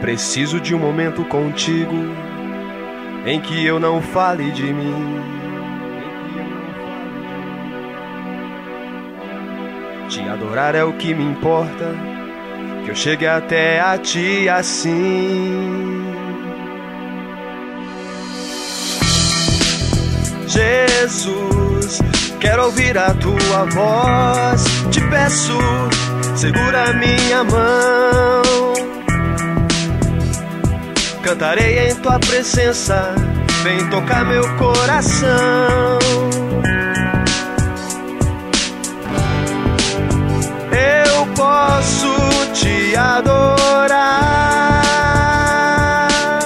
Preciso de um momento contigo em que eu não fale de mim. Te adorar é o que me importa, que eu chegue até a ti assim. Jesus, quero ouvir a tua voz. Te peço, segura minha mão. Cantarei em tua presença, vem tocar meu coração. Eu posso te adorar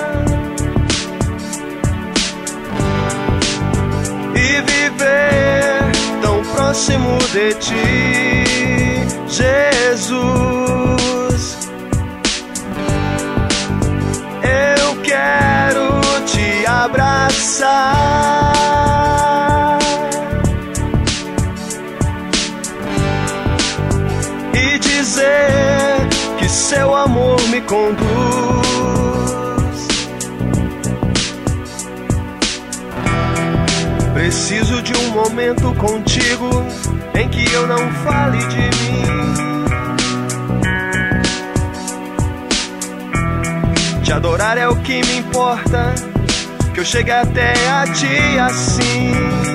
e viver tão próximo de ti, Jesus. Eu quero te abraçar e dizer que seu amor me conduz. Preciso de um momento contigo em que eu não fale de mim. Te adorar é o que me importa, que eu chegue até a ti assim.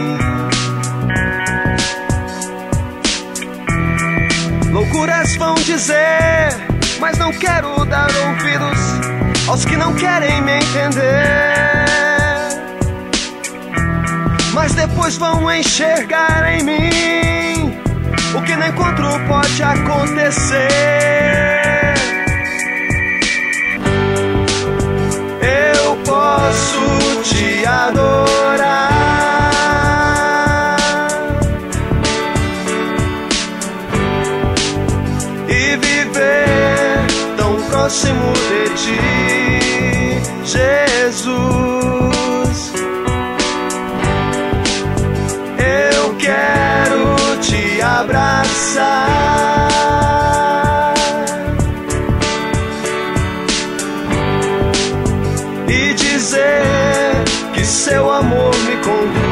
Loucuras vão dizer, mas não quero dar ouvidos aos que não querem me entender. Mas depois vão enxergar em mim o que no encontro pode acontecer. Eu posso te adorar e viver tão próximo de ti, Jesus. Eu quero te abraçar e dizer que seu amor me conduz.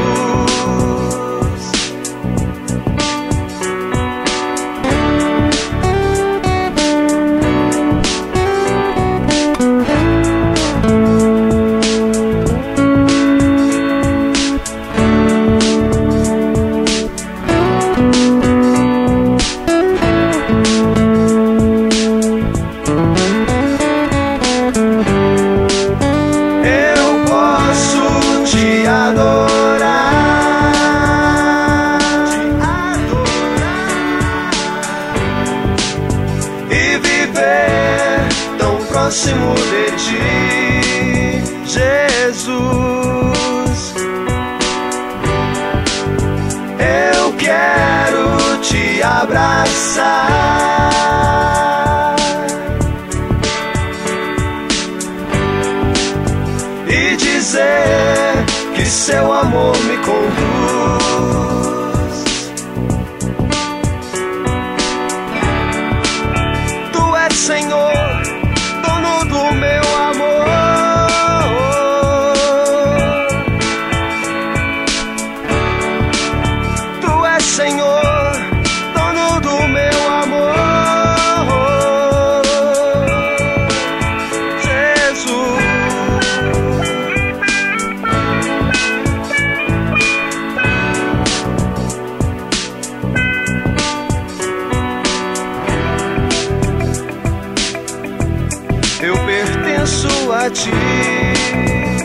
Próximo de ti, Jesus. Eu quero te abraçar e dizer que seu amor me conduz. Tu és Senhor, do meu amor. Tu és Senhor, dono do meu amor, Jesus. Eu pertenço a ti.